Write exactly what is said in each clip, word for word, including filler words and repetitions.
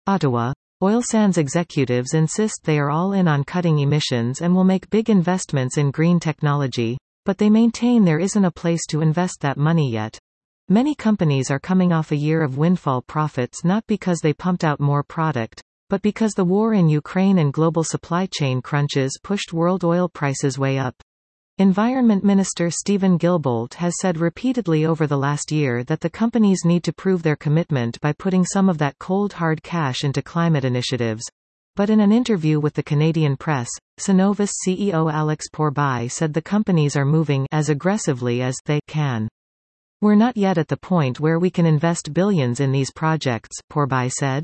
Ottawa. Oil sands executives insist they are all in on cutting emissions and will make big investments in green technology, but they maintain there isn't a place to invest that money yet. Many companies are coming off a year of windfall profits not because they pumped out more product, but because the war in Ukraine and global supply chain crunches pushed world oil prices way up. Environment Minister Steven Guilbeault has said repeatedly over the last year that the companies need to prove their commitment by putting some of that cold hard cash into climate initiatives. But in an interview with the Canadian press, Cenovus C E O Alex Pourbaix said the companies are moving as aggressively as they can. We're not yet at the point where we can invest billions in these projects, Pourbaix said.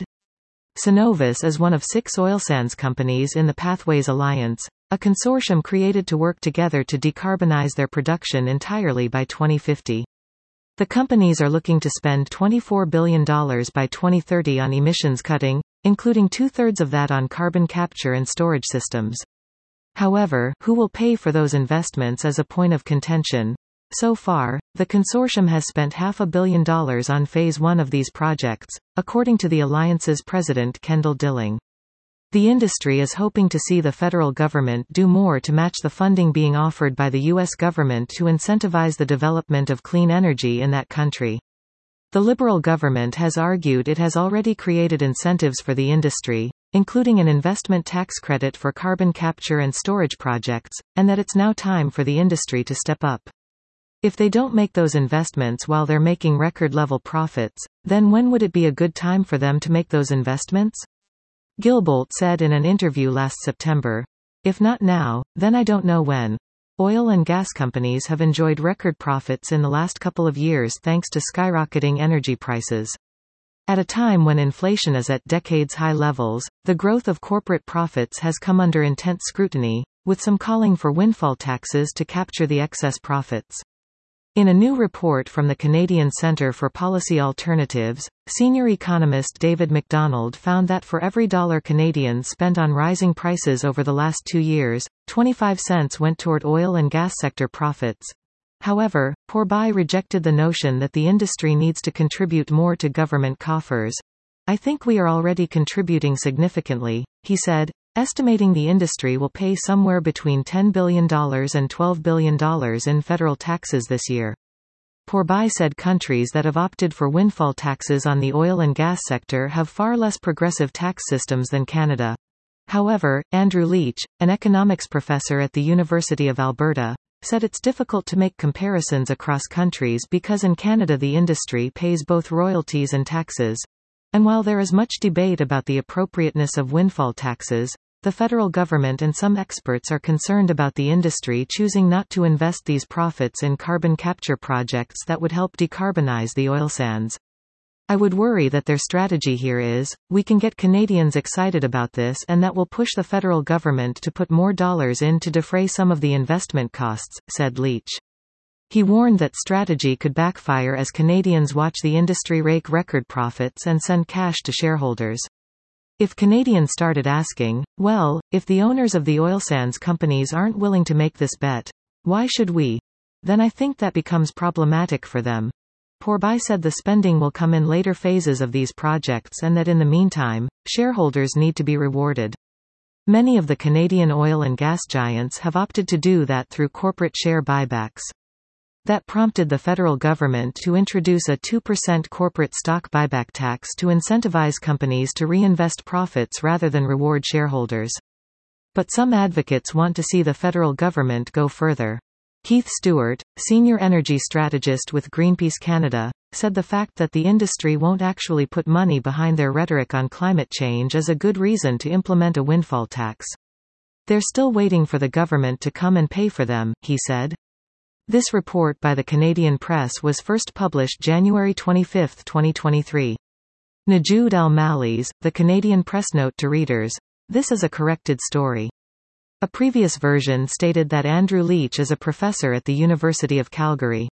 Cenovus is one of six oil sands companies in the Pathways Alliance, a consortium created to work together to decarbonize their production entirely by twenty fifty. The companies are looking to spend twenty-four billion dollars by twenty thirty on emissions cutting, including two-thirds of that on carbon capture and storage systems. However, who will pay for those investments is a point of contention. So far, the consortium has spent half a billion dollars on phase one of these projects, according to the alliance's president Kendall Dilling. The industry is hoping to see the federal government do more to match the funding being offered by the U S government to incentivize the development of clean energy in that country. The Liberal government has argued it has already created incentives for the industry, including an investment tax credit for carbon capture and storage projects, and that it's now time for the industry to step up. If they don't make those investments while they're making record-level profits, then when would it be a good time for them to make those investments? Guilbeault said in an interview last September, "If not now, then I don't know when." Oil and gas companies have enjoyed record profits in the last couple of years thanks to skyrocketing energy prices. At a time when inflation is at decades-high levels, the growth of corporate profits has come under intense scrutiny, with some calling for windfall taxes to capture the excess profits. In a new report from the Canadian Centre for Policy Alternatives, senior economist David MacDonald found that for every dollar Canadians spent on rising prices over the last two years, twenty-five cents went toward oil and gas sector profits. However, Pourbaix rejected the notion that the industry needs to contribute more to government coffers. "I think we are already contributing significantly," he said, estimating the industry will pay somewhere between ten billion dollars and twelve billion dollars in federal taxes this year. Pourbaix said countries that have opted for windfall taxes on the oil and gas sector have far less progressive tax systems than Canada. However, Andrew Leach, an economics professor at the University of Alberta, said it's difficult to make comparisons across countries because in Canada the industry pays both royalties and taxes. And while there is much debate about the appropriateness of windfall taxes, the federal government and some experts are concerned about the industry choosing not to invest these profits in carbon capture projects that would help decarbonize the oil sands. "I would worry that their strategy here is, we can get Canadians excited about this and that will push the federal government to put more dollars in to defray some of the investment costs," said Leach. He warned that strategy could backfire as Canadians watch the industry rake record profits and send cash to shareholders. If Canadians started asking, well, if the owners of the oil sands companies aren't willing to make this bet, why should we? Then I think that becomes problematic for them. Pourbaix said the spending will come in later phases of these projects and that in the meantime, shareholders need to be rewarded. Many of the Canadian oil and gas giants have opted to do that through corporate share buybacks. That prompted the federal government to introduce a two percent corporate stock buyback tax to incentivize companies to reinvest profits rather than reward shareholders. But some advocates want to see the federal government go further. Keith Stewart, senior energy strategist with Greenpeace Canada, said the fact that the industry won't actually put money behind their rhetoric on climate change is a good reason to implement a windfall tax. "They're still waiting for the government to come and pay for them," he said. This report by the Canadian Press was first published January twenty-fifth, twenty twenty-three. Najoud Al-Malli's, the Canadian Press note to readers. This is a corrected story. A previous version stated that Andrew Leach is a professor at the University of Calgary.